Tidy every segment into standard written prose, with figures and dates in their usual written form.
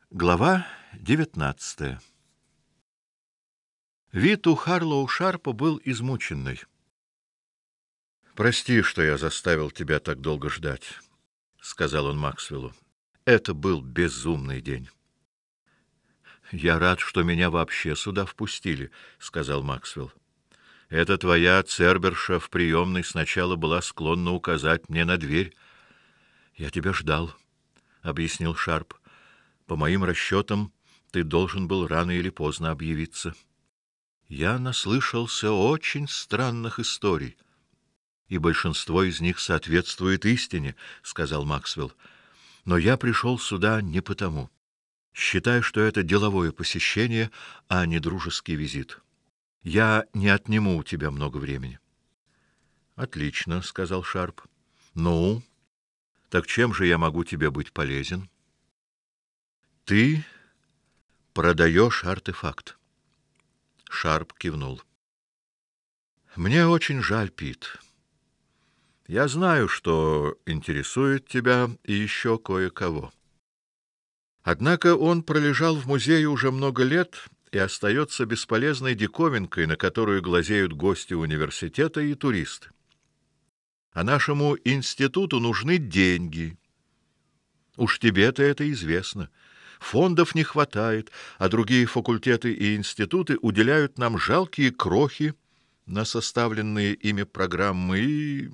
Глава 19. Вид у Харлоу Шарпа был измученный. «Прости, что я заставил тебя так долго ждать», — сказал он Максвеллу. «Это был безумный день». «Я рад, что меня вообще сюда впустили», — сказал Максвелл. «Эта твоя церберша в приемной сначала была склонна указать мне на дверь». «Я тебя ждал», — объяснил Шарп. «По моим расчетам, ты должен был рано или поздно объявиться. Я наслышался очень странных историй, и большинство из них соответствует истине», — сказал Максвелл. «Но я пришел сюда не потому. Считай, что это деловое посещение, а не дружеский визит. Я не отниму у тебя много времени». «Отлично», — сказал Шарп. «Ну, так чем же я могу тебе быть полезен?» «Ты продаешь артефакт». Шарп кивнул. «Мне очень жаль, Пит. Я знаю, что интересует тебя и еще кое-кого. Однако он пролежал в музее уже много лет и остается бесполезной диковинкой, на которую глазеют гости университета и туристы. А нашему институту нужны деньги. Уж тебе-то это известно. Фондов не хватает, а другие факультеты и институты уделяют нам жалкие крохи на составленные ими программы и...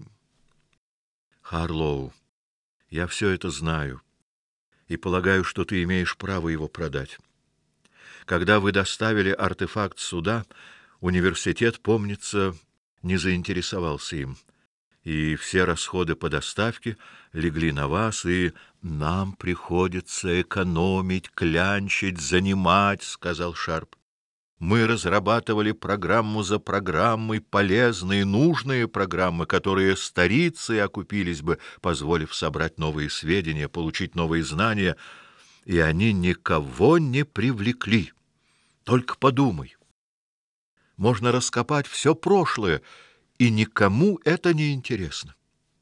Харлоу, я все это знаю и полагаю, что ты имеешь право его продать. Когда вы доставили артефакт сюда, университет, помнится, не заинтересовался им, и все расходы по доставке легли на вас, и нам приходится экономить, клянчить, занимать, — сказал Шарп. Мы разрабатывали программу за программой, полезные, нужные программы, которые старицы окупились бы, позволив собрать новые сведения, получить новые знания, и они никого не привлекли. Только подумай. Можно раскопать все прошлое, и никому это не интересно.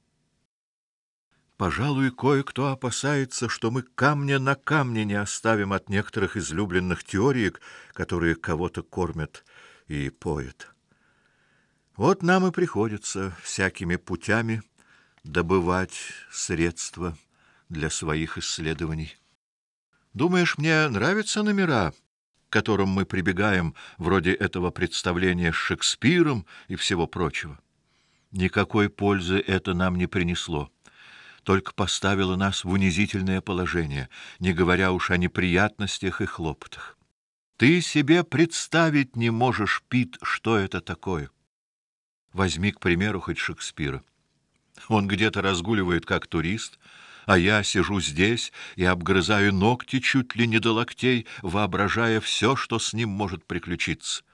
Пожалуй, кое-кто опасается, что мы камня на камне не оставим от некоторых излюбленных теориек, которые кого-то кормят и поят. Вот нам и приходится всякими путями добывать средства для своих исследований. Думаешь, мне нравятся номера, к которым мы прибегаем, вроде этого представления с Шекспиром и всего прочего? Никакой пользы это нам не принесло. Только поставила нас в унизительное положение, не говоря уж о неприятностях и хлопотах. Ты себе представить не можешь, Пит, что это такое. Возьми, к примеру, хоть Шекспира. Он где-то разгуливает как турист, а я сижу здесь и обгрызаю ногти чуть ли не до локтей, воображая все, что с ним может приключиться.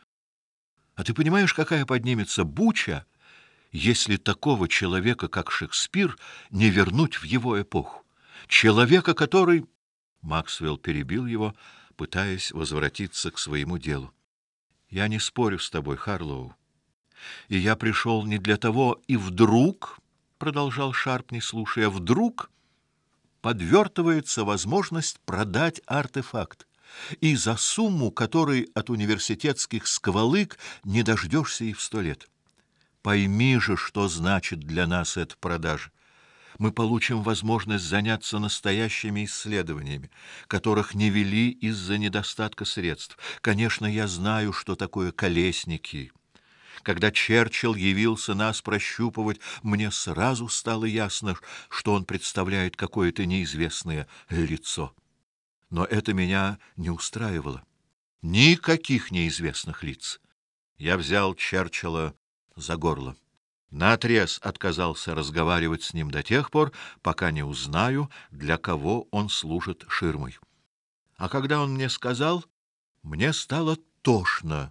А ты понимаешь, какая поднимется буча, если такого человека, как Шекспир, не вернуть в его эпоху? Человека, который... Максвелл перебил его, пытаясь возвратиться к своему делу. «Я не спорю с тобой, Харлоу. И я пришел не для того, и вдруг, — продолжал Шарп, не слушая, — вдруг подвертывается возможность продать артефакт. И за сумму, которой от университетских сквалыг не дождешься и в 100 лет. Пойми же, что значит для нас эта продажа. Мы получим возможность заняться настоящими исследованиями, которых не вели из-за недостатка средств. Конечно, я знаю, что такое колесники. Когда Черчилль явился нас прощупывать, мне сразу стало ясно, что он представляет какое-то неизвестное лицо. Но это меня не устраивало. Никаких неизвестных лиц. Я взял Черчилля за горло. Наотрез отказался разговаривать с ним до тех пор, пока не узнаю, для кого он служит ширмой. А когда он мне сказал, мне стало тошно.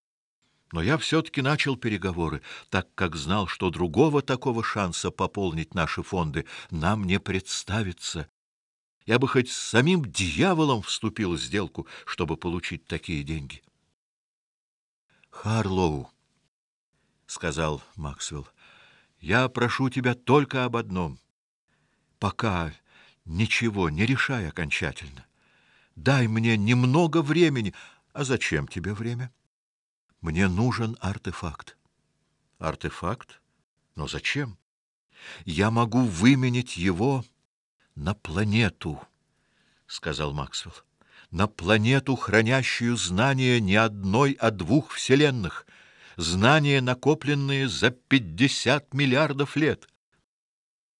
Но я все-таки начал переговоры, так как знал, что другого такого шанса пополнить наши фонды нам не представится. Я бы хоть с самим дьяволом вступил в сделку, чтобы получить такие деньги. «Харлоу», — сказал Максвелл, — «я прошу тебя только об одном. Пока ничего не решай окончательно. Дай мне немного времени. А зачем тебе время? Мне нужен артефакт. Артефакт? Но зачем? Я могу выменить его на планету, сказал Максвелл. На планету, хранящую знания не одной, а двух вселенных, знания, накопленные за 50 миллиардов лет.